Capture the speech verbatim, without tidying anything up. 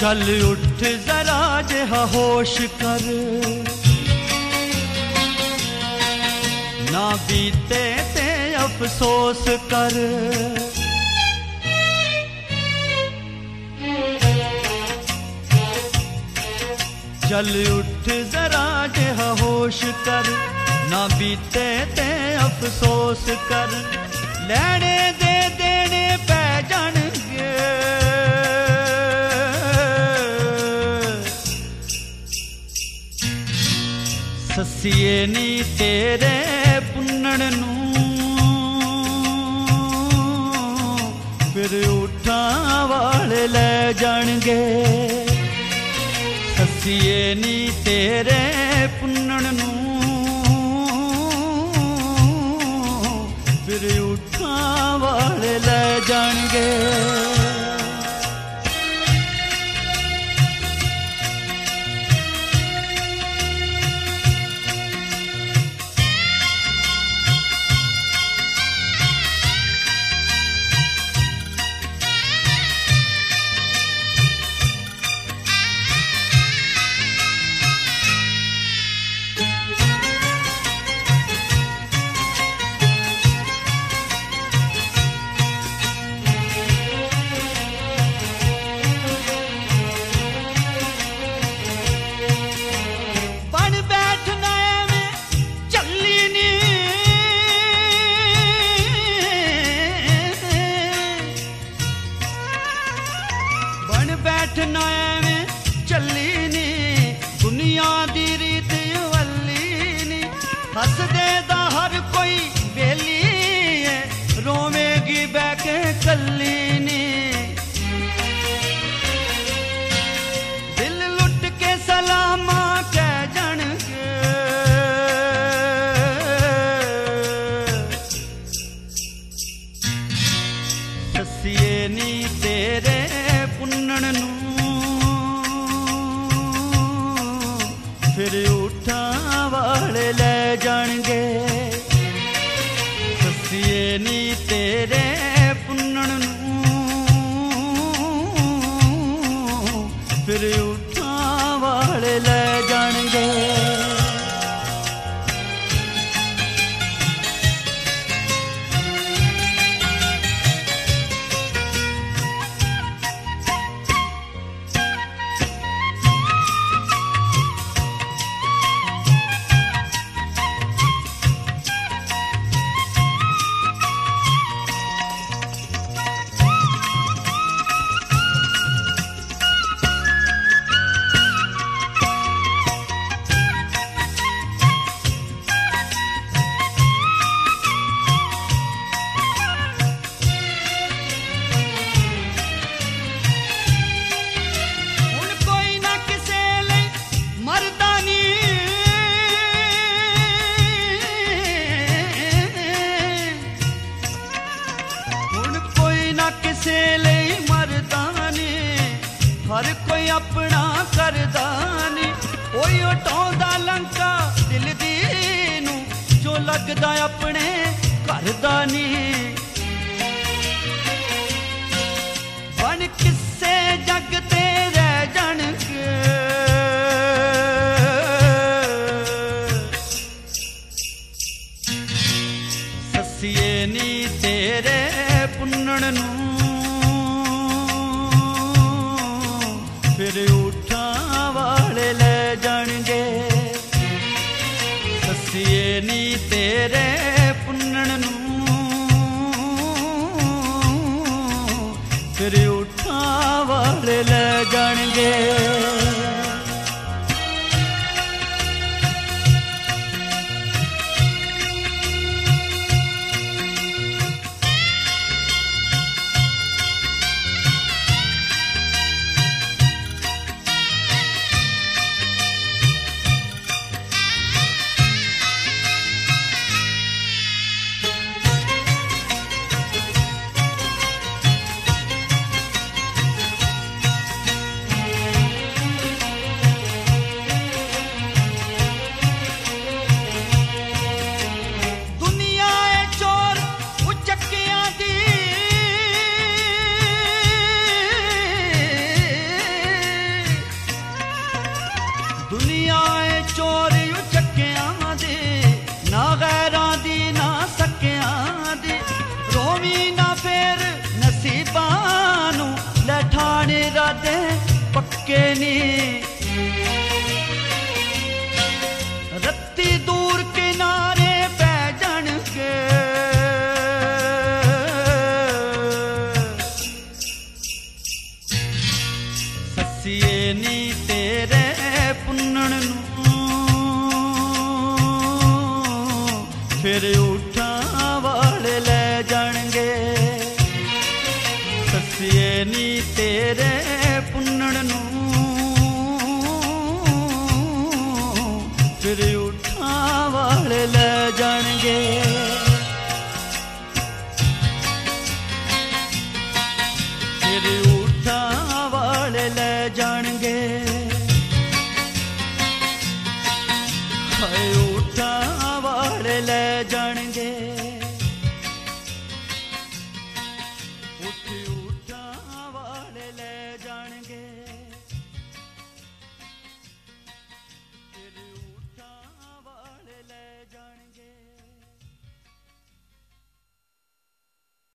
चल उठ जरा जहा होश कर, ना बीते ते अफसोस कर। चल उठ जरा जहा होश कर, ना बीते ते अफसोस कर। लैने दे देने पै जाणगे, सस्सीए नी तेरे पुन्नण नूं, फिर उठां वाले लै जाणगे। सस्सीए नी तेरे पुन्नण नूं, फिर उठां वाले लै जाणगे। बैठना एवें चली नी, दुनिया दी रीत वल्ली नी। हसदे दा हर कोई बेली है, रोवेगी बैके कल्ली नी। दिल लुट के सलामा कह जाणगे, सस्सीए नी तेरे पुन्नण नूं, फिर उठां वाले लै जाणगे। सस्सीए नी तेरे पुन्नण नूं, फिर उठां वाले लै जाणगे। किसे लई मरदानी, हर कोई अपना करदानी। कोई उठांदा लंका दिल दी नूं, जो लगदा अपने घर दा नी। बन किसे जग ते रह जाणगे, सस्सीए नी तेरे पुन्नण नूं, फिर उठां वाले लै जाणगे। सस्सीए नी तेरे पुन्नण नूं, फिर उठां वाले लै जाणगे। आवी ना फेर नसीबां नू लठाने रादे पक्के नी रत्ती दूर किनारे पै जाणगे सस्सीए नी तेरे पुन्नण नू फिर उठा वाले ले जाणगे सस्सीए नी तेरे पुन्नण नू फिर उठा वाले ले जाणगे।